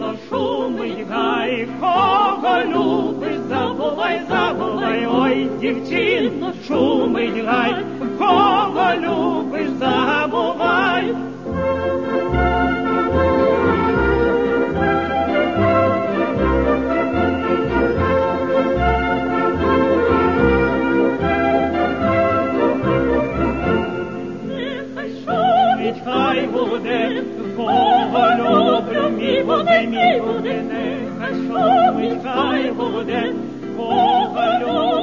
дівчино, шумить гай, кого любиш, забувай, забувай, ой, дівчино, шумить гай, кого любиш, забувай. Хай буде, кого люблю, мій буде, нехай шумить, хай буде, кого люблю.